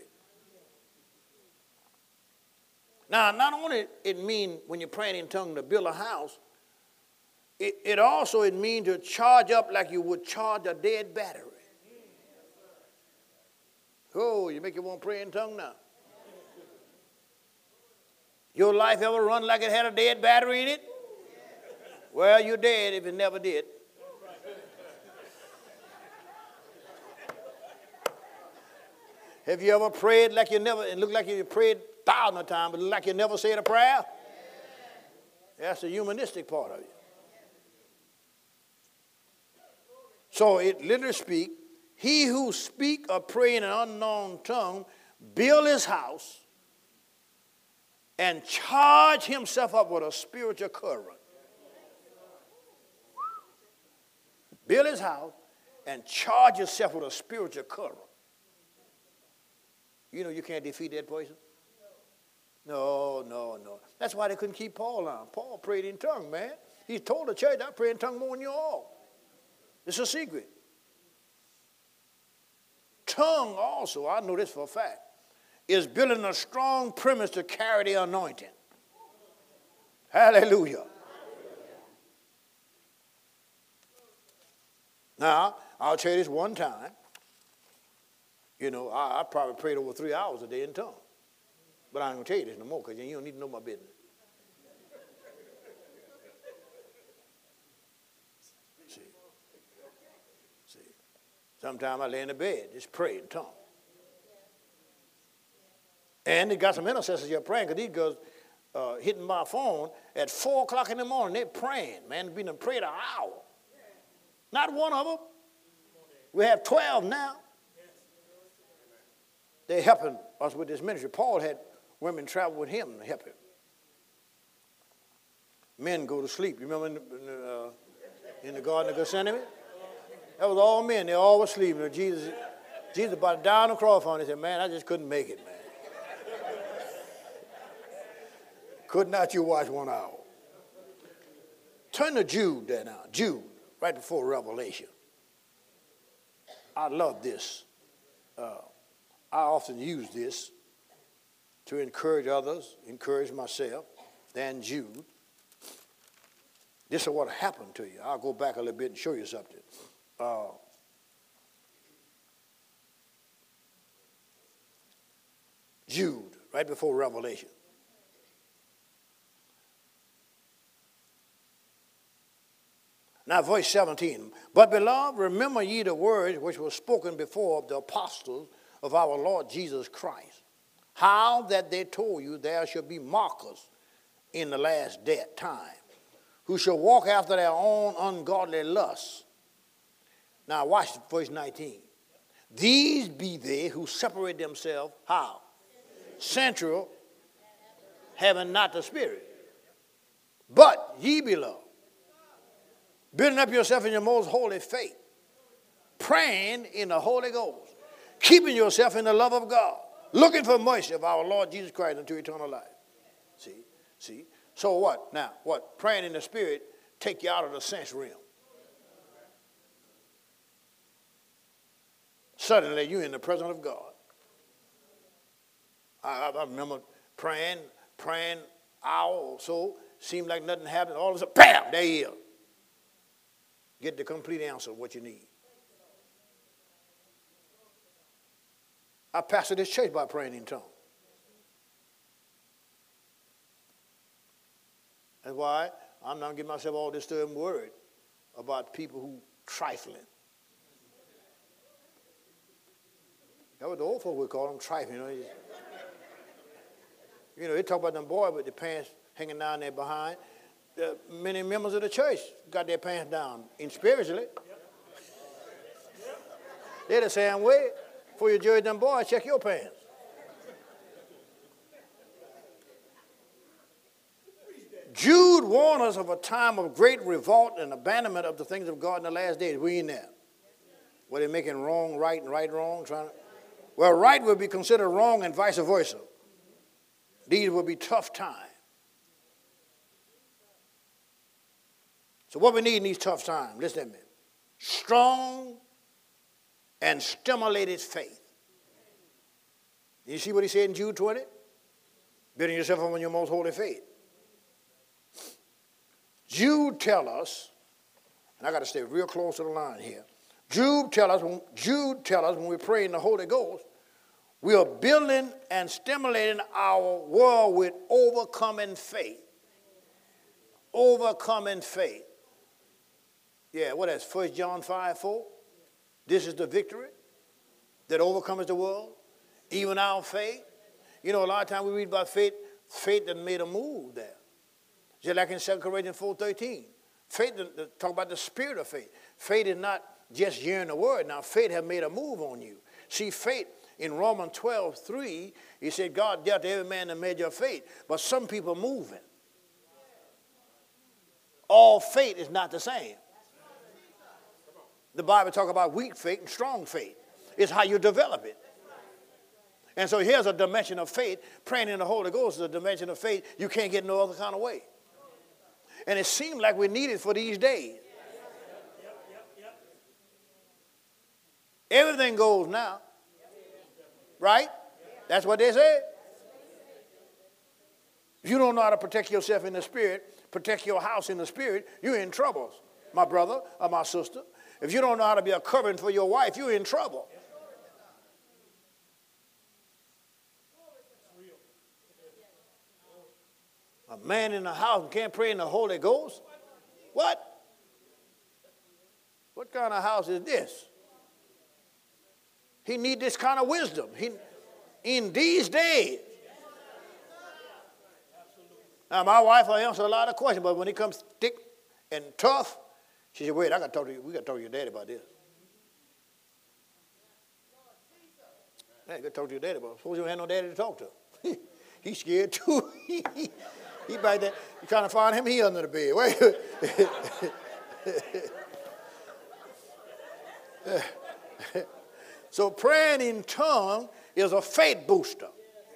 Now, not only it means when you're praying in tongues to build a house, it, it also it means to charge up like you would charge a dead battery. Oh, you make you want to pray in tongues now. Your life ever run like it had a dead battery in it? Well, you're dead if it never did. Have you ever prayed like you never, it looked like you prayed thousands of times, but like you never said a prayer? That's the humanistic part of it. So it literally speaks, he who speak or pray in an unknown tongue, build his house and charge himself up with a spiritual current. Build his house and charge yourself with a spiritual current. You know you can't defeat that person? No, no, no. That's why they couldn't keep Paul on. Paul prayed in tongues, man. He told the church, I pray in tongues more than you all. It's a secret. Tongue also, I know this for a fact, is building a strong premise to carry the anointing. Hallelujah. Now, I'll tell you this one time. You know, I, I probably prayed over three hours a day in tongues. But I ain't going to tell you this no more because you don't need to know my business. See? See? Sometimes I lay in the bed, just pray in tongues. And they got some intercessors here praying because these girls uh, hitting my phone at four o'clock in the morning. They're praying, man. Been prayed an hour. Not one of them. We have twelve now. They're helping us with this ministry. Paul had women travel with him to help him. Men go to sleep. You remember in the, in the, uh, in the Garden of Gethsemane? That was all men. They all were sleeping. Jesus, Jesus about to die on the cross on it. He said, man, I just couldn't make it, man. Could not you watch one hour? Turn to Jude there now. Jude, right before Revelation. I love this. Uh, I often use this to encourage others, encourage myself, than Jude. This is what happened to you. I'll go back a little bit and show you something. Uh, Jude, right before Revelation. Now, verse seventeen. But, beloved, remember ye the words which were spoken before of the apostles of our Lord Jesus Christ, how that they told you there shall be mockers in the last day time, who shall walk after their own ungodly lusts. Now, watch verse nineteen. These be they who separate themselves, how? Sensual, having not the Spirit. But ye, beloved, building up yourself in your most holy faith, praying in the Holy Ghost, keeping yourself in the love of God, looking for mercy of our Lord Jesus Christ unto eternal life. See? See? So what? Now, what? Praying in the Spirit take you out of the sense realm. Suddenly, you're in the presence of God. I, I remember praying, praying hour or so, seemed like nothing happened. All of a sudden, bam, there he is. Get the complete answer of what you need. I pastored this church by praying in tongues. That's why I'm not giving myself all this disturbing word about people who trifling. That's what the old folk would call them, trifling. You know, you know they talk about them boys with their pants hanging down there behind. Uh, many members of the church got their pants down in spiritually. They're the same way. Before you judge them boys, check your pants. Jude warned us of a time of great revolt and abandonment of the things of God in the last days. We in there. Were they making wrong right and right wrong? Trying to, well, right will be considered wrong and vice versa. These will be tough times. So what we need in these tough times, listen to me, strong and stimulated faith. You see what he said in Jude twenty? Building yourself up on your most holy faith. Jude tell us, and I got to stay real close to the line here. Jude tell us, when, Jude tell us when we pray in the Holy Ghost, we are building and stimulating our world with overcoming faith. Overcoming faith. Yeah, what is First John five four? This is the victory that overcomes the world, even our faith. You know, a lot of times we read about faith, faith that made a move there. Just like in Second Corinthians four thirteen. Faith, talk about the spirit of faith. Faith is not just hearing the word. Now, faith has made a move on you. See, faith in Romans twelve three, he said, God dealt to every man that made your faith. But some people moving. All faith is not the same. The Bible talks about weak faith and strong faith. It's how you develop it. And so here's a dimension of faith. Praying in the Holy Ghost is a dimension of faith you can't get no other kind of way. And it seems like we need it for these days. Everything goes now. Right? That's what they say. If you don't know how to protect yourself in the spirit, protect your house in the spirit, you're in trouble, my brother or my sister. If you don't know how to be a covering for your wife, you're in trouble. A man in the house and can't pray in the Holy Ghost? What? What kind of house is this? He need this kind of wisdom. He, in these days. Now, my wife will answer a lot of questions, but when it comes thick and tough, she said, wait, I got to talk to you. We got to talk to your daddy about this. Hey, got to talk to your daddy about it. Suppose you don't have no daddy to talk to. He's scared too. he back there. You trying to find him? He under the bed. Wait. So praying in tongue is a faith booster.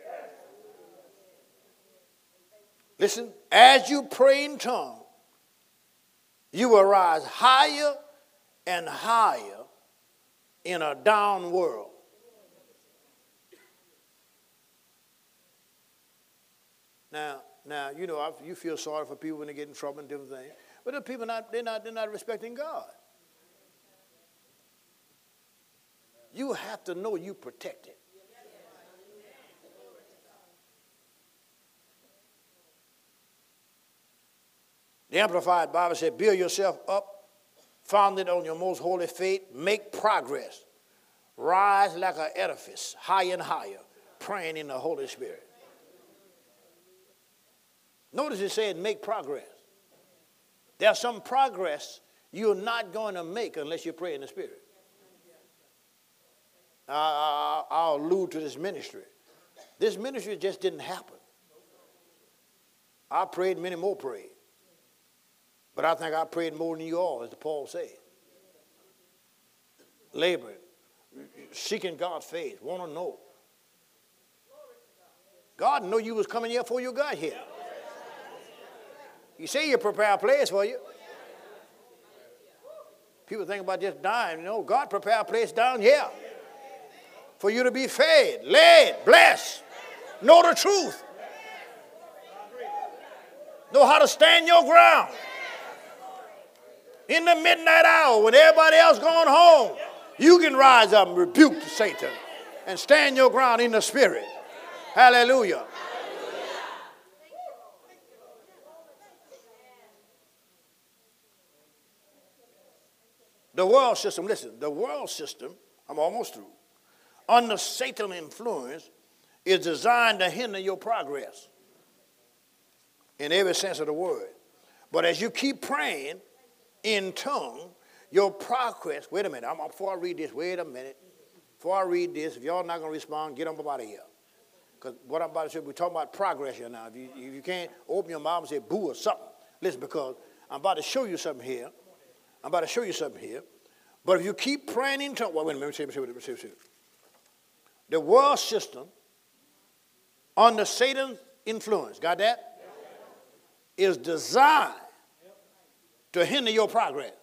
Listen, as you pray in tongue, you will rise higher and higher in a down world. Now, now you know, I, you feel sorry for people when they get in trouble and different things, but the people not they're not they're not respecting God. You have to know you protected. The Amplified Bible said, build yourself up, founded on your most holy faith, make progress, rise like an edifice, higher and higher, praying in the Holy Spirit. Notice it said make progress. There's some progress you're not going to make unless you pray in the Spirit. I, I, I'll allude to this ministry. This ministry just didn't happen. I prayed, many more prayed. But I think I prayed more than you all, as Paul said. Laboring, seeking God's face, want to know. God knew you was coming here before you got here. You say you prepare a place for you. People think about just dying. You know, God prepare a place down here for you to be fed, led, blessed, know the truth, know how to stand your ground. In the midnight hour, when everybody else going home, you can rise up and rebuke Satan and stand your ground in the Spirit. Hallelujah. The world system, listen, the world system, I'm almost through, under Satan's influence is designed to hinder your progress in every sense of the word. But as you keep praying in tongue, your progress, wait a minute, I'm, before I read this, wait a minute. Before I read this, if y'all not going to respond, get them up out of here. Because what I'm about to say, we're talking about progress here now. If you, if you can't open your mouth and say boo or something, listen, because I'm about to show you something here. I'm about to show you something here. But if you keep praying in tongue, well, wait a minute, let me say, let me say, let me say. The world system, under Satan's influence, got that? Is designed to hinder your progress.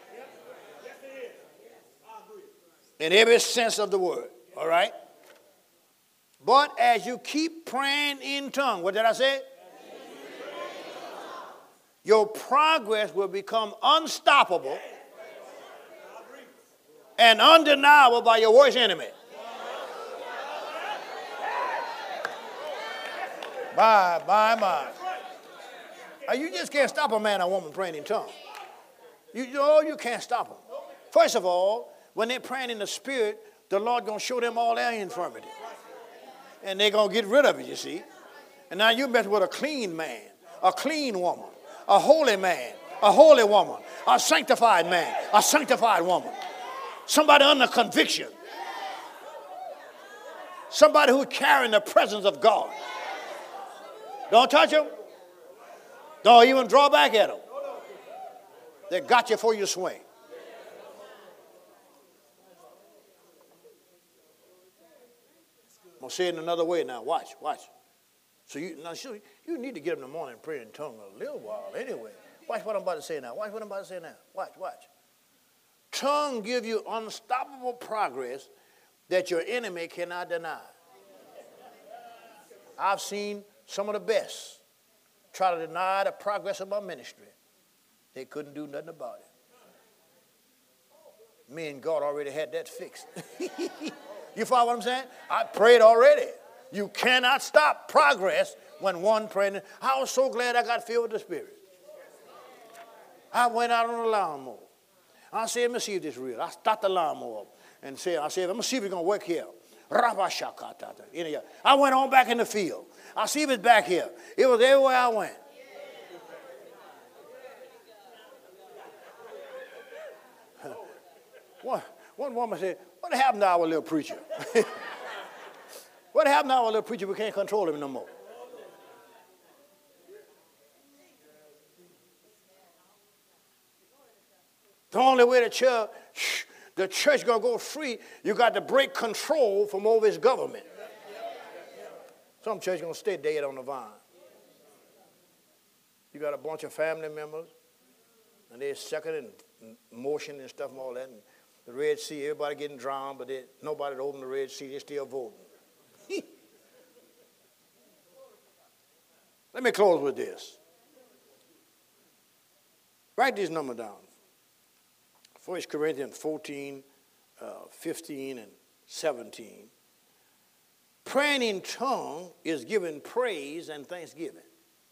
In every sense of the word, all right? But as you keep praying in tongue, what did I say? Your progress will become unstoppable and undeniable by your worst enemy. Bye, bye, bye. You just can't stop a man or woman praying in tongues. You know, you can't stop them. First of all, when they're praying in the Spirit, the Lord going to show them all their infirmity. And they're going to get rid of it, you see. And now you met with a clean man, a clean woman, a holy man, a holy woman, a sanctified man, a sanctified woman. Somebody under conviction. Somebody who's carrying the presence of God. Don't touch them. Don't even draw back at them. They got you before you swing. I'm going to say it in another way now. Watch, watch. So you, now, so you need to get up in the morning and pray in tongues a little while anyway. Watch what I'm about to say now. Watch what I'm about to say now. Watch, watch. Tongue give you unstoppable progress that your enemy cannot deny. I've seen some of the best try to deny the progress of my ministry. They couldn't do nothing about it. Me and God already had that fixed. You follow what I'm saying? I prayed already. You cannot stop progress When one prayed, I was so glad I got filled with the Spirit. I went out on the lawnmower. I said, let me see if this is real. I stopped the lawnmower up and said, I said, let me see if it's going to work here. I went on back in the field. I see if it's back here. It was everywhere I went. One, one woman said, what happened to our little preacher? What happened to our little preacher? We can't control him no more. The only way the church, the church going to go free, you got to break control from over its government. Some church going to stay dead on the vine. You got a bunch of family members, and they're second in motion and stuff and all that. And the Red Sea, everybody getting drowned, but they, nobody to open the Red Sea, they're still voting. Let me close with this. Write these numbers down. First Corinthians fourteen, uh, fifteen, and seventeen. Praying in tongue is giving praise and thanksgiving.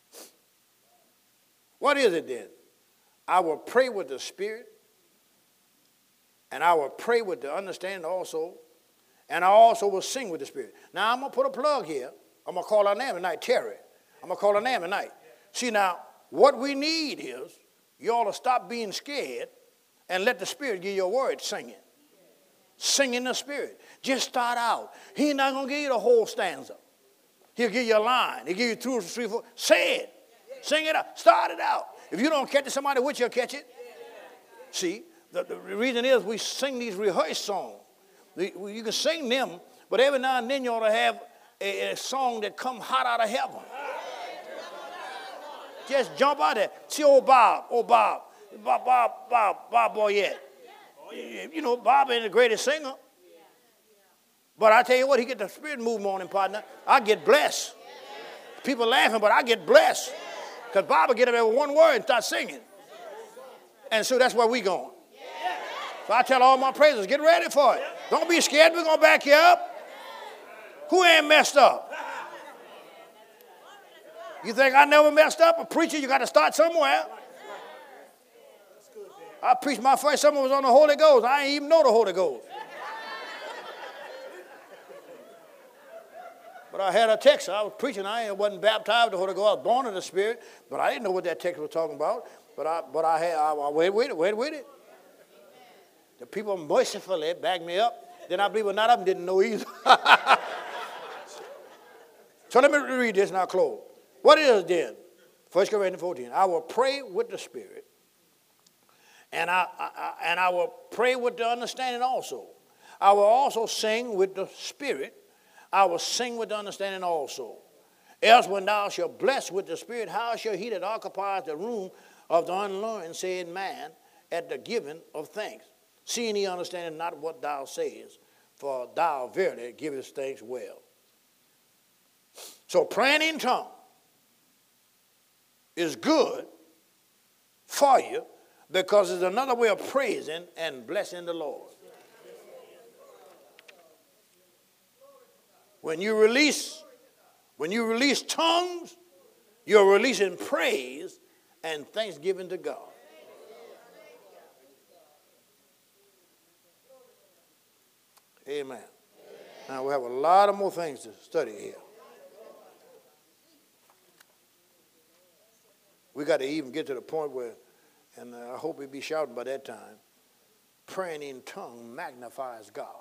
What is it then? I will pray with the Spirit, and I will pray with the understanding also, and I also will sing with the Spirit. Now, I'm going to put a plug here. I'm going to call her name tonight, Terry. I'm going to call her name tonight. See, now, what we need is you all to stop being scared and let the Spirit give you a word singing. Sing in the Spirit. Just start out. He's not going to give you the whole stanza. He'll give you a line. He'll give you two, three, four. Say it. Sing it out. Start it out. If you don't catch it, somebody with you will catch it. See, the, the reason is we sing these rehearsed songs. You can sing them, but every now and then you ought to have a, a song that come hot out of heaven. Just jump out there. See old Bob, old Bob, Bob, Bob, Bob, Bob Boyette. You know, Bob ain't the greatest singer. But I tell you what, he get the Spirit moving on him, partner. I get blessed. People laughing, but I get blessed. Because Bob will get up there with one word and start singing. And so that's where we going. So I tell all my praisers, get ready for it. Don't be scared. We're going to back you up. Who ain't messed up? You think I never messed up? A preacher, you got to start somewhere. I preached my first sermon was on the Holy Ghost. I ain't even know the Holy Ghost. But I had a text. I was preaching. I wasn't baptized with the Holy Ghost. I was born in the Spirit. But I didn't know what that text was talking about. But I, but I had, I, I wait with it, wait with it. The people mercifully backed me up. Then I believe a lot of them didn't know either. So let me read this and I'll close. What is it then? First Corinthians fourteen. I will pray with the Spirit. And I, I, and I will pray with the understanding also. I will also sing with the Spirit. I will sing with the understanding also. Else when thou shalt bless with the Spirit, how shall he that occupies the room of the unlearned say in man at the giving of thanks? Seeing he understandeth not what thou sayest, for thou verily givest thanks well. So praying in tongues is good for you because it's another way of praising and blessing the Lord. When you release, when you release tongues, you're releasing praise and thanksgiving to God. Amen. Amen. Now we have a lot of more things to study here. We got to even get to the point where, and I hope we be shouting by that time, praying in tongue magnifies God.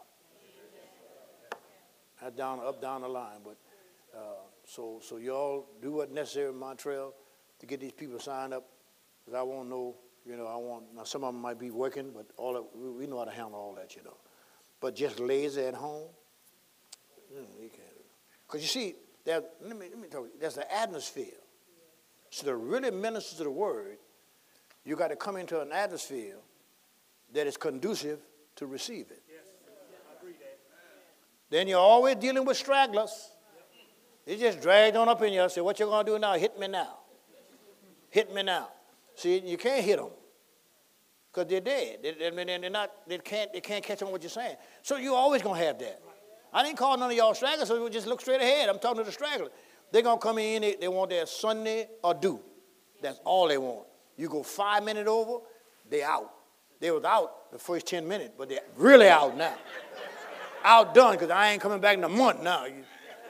That's down, up, down the line. But uh, so, so y'all do what's necessary in Montreal to get these people signed up. Because I won't know, you know, I want, now some of them might be working, but all of, we know how to handle all that, you know. But just lazy at home, mm, you can't. Because you see, there, let me, let me tell you, there's an atmosphere. So to really minister to the word, you got to come into an atmosphere that is conducive to receive it. Yes. I agree that. Then you're always dealing with stragglers. They just dragged on up in you and say, what you going to do now? Hit me now. Hit me now. See, you can't hit them because they're dead. They, I mean, they're not, they, can't, they can't catch on what you're saying. So you're always going to have that. I didn't call none of y'all stragglers, so just look straight ahead. I'm talking to the stragglers. They're going to come in, they, they want their Sunday or do. That's all they want. You go five minutes over, they out. They was out the first ten minutes, but they're really out now. Outdone, because I ain't coming back in a month now. You,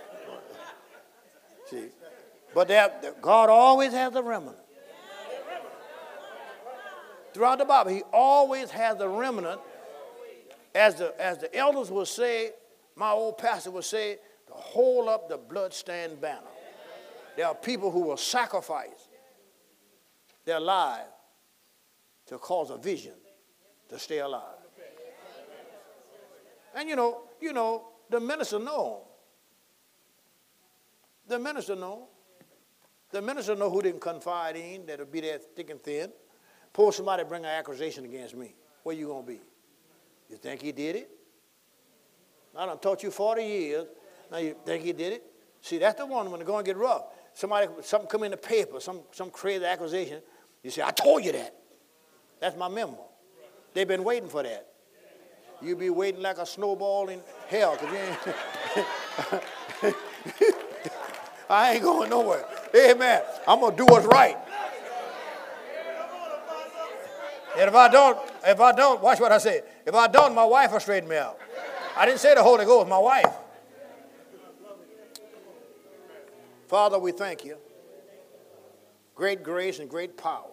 see, but God always has a remnant. Throughout the Bible, he always has a remnant. As the, as the elders would say, my old pastor would say, to hold up the bloodstained banner. There are people who will sacrifice their lives to cause a vision to stay alive. And you know, you know, the minister know. The minister know. The minister know who they can confide in, that'll be there thick and thin. Suppose somebody bring an accusation against me. Where you going to be? You think he did it? I done taught you forty years. Now you think he did it? See, that's the one when it's going to get rough. Somebody, something come in the paper, some, some crazy accusation. You say, I told you that. That's my memo. They've been waiting for that. You be waiting like a snowball in hell, because you ain't. I ain't going nowhere. Amen. I'm going to do what's right. And if I don't, if I don't, watch what I say. If I don't, my wife will straighten me out. I didn't say the Holy Ghost, my wife. Father, we thank you. Great grace and great power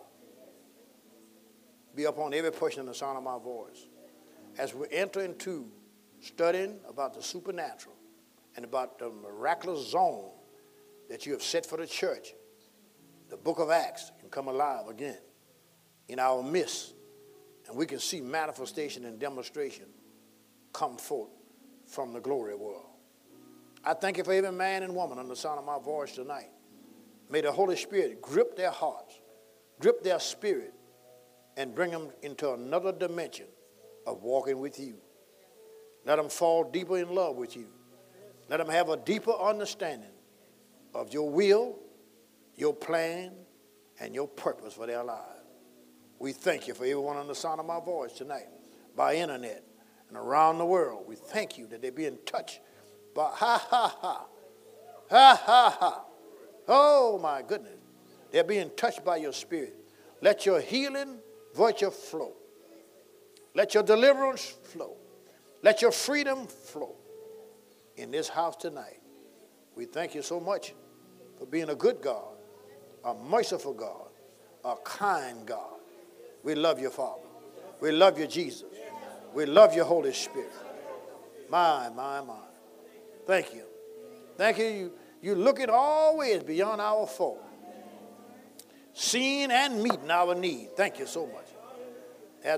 be upon every person in the sound of my voice. As we enter into studying about the supernatural and about the miraculous zone that you have set for the church, the book of Acts can come alive again in our midst, and we can see manifestation and demonstration come forth from the glory world. I thank you for every man and woman under the sound of my voice tonight. May the Holy Spirit grip their hearts, grip their spirit, and bring them into another dimension of walking with you. Let them fall deeper in love with you. Let them have a deeper understanding of your will, your plan, and your purpose for their lives. We thank you for everyone on the sound of my voice tonight, by internet and around the world. We thank you that they're being touched by, ha, ha, ha, ha, ha, ha. Oh, my goodness. They're being touched by your spirit. Let your healing virtue flow. Let your deliverance flow. Let your freedom flow in this house tonight. We thank you so much for being a good God, a merciful God, a kind God. We love you, Father. We love you, Jesus. We love you, Holy Spirit. My, my, my. Thank you. Thank you. You, you looking always beyond our fault, seeing and meeting our need. Thank you so much. There,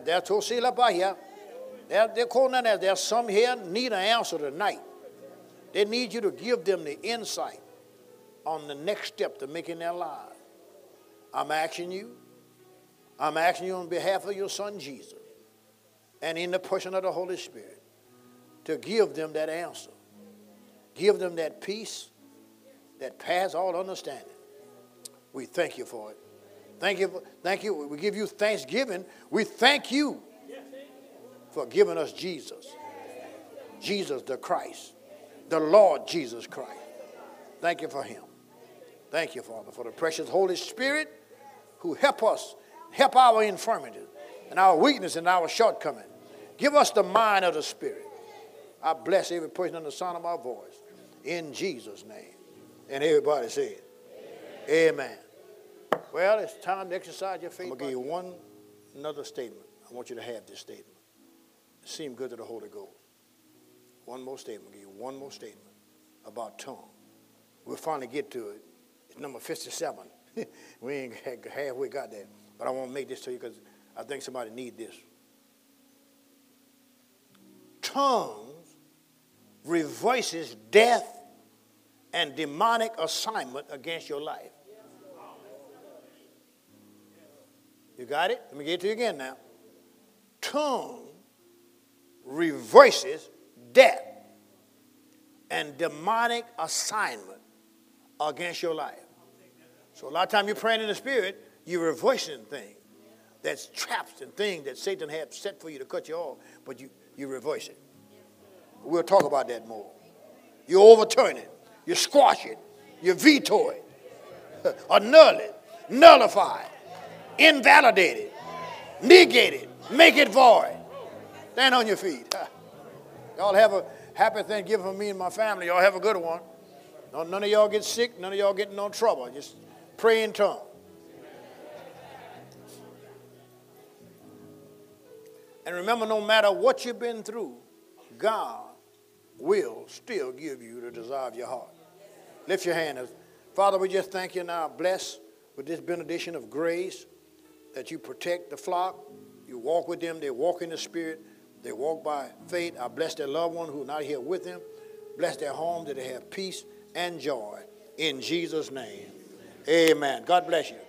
there, there's some here need an answer tonight. They need you to give them the insight on the next step to making their lives. I'm asking you, I'm asking you on behalf of your son Jesus and in the person of the Holy Spirit to give them that answer. Give them that peace that passes all understanding. We thank you for it. Thank you. For, thank you. We give you thanksgiving. We thank you for giving us Jesus. Jesus the Christ. The Lord Jesus Christ. Thank you for him. Thank you, Father, for the precious Holy Spirit who help us, help our infirmities and our weakness and our shortcoming. Give us the mind of the Spirit. I bless every person under the sound of my voice. In Jesus' name. And everybody say it. Amen. Amen. Well, it's time to exercise your faith. I'm going to give you one another statement. I want you to have this statement. It seemed good to the Holy Ghost. One more statement. I'll give you one more statement about tongue. We'll finally get to it. It's number fifty-seven. We ain't halfway got there. But I want to make this to you because I think somebody needs this. Tongues reverses death and demonic assignment against your life. You got it? Let me get it to you again now. Tongue reverses death and demonic assignment against your life. So a lot of time you're praying in the Spirit, you're reversing things. That's traps and things that Satan has set for you to cut you off, but you, you reverse it. We'll talk about that more. You overturn it. You squash it. You veto it, annul it, nullify it, invalidate it, negate it, make it void. Stand on your feet. Y'all have a happy Thanksgiving for me and my family. Y'all have a good one. None of y'all get sick. None of y'all get in no trouble. Just pray in tongues. And remember, no matter what you've been through, God will still give you the desire of your heart. Lift your hand. Father, we just thank you now. Bless with this benediction of grace that you protect the flock. You walk with them. They walk in the Spirit. They walk by faith. I bless their loved one who are not here with them. Bless their home that they have peace and joy. In Jesus' name, amen. God bless you.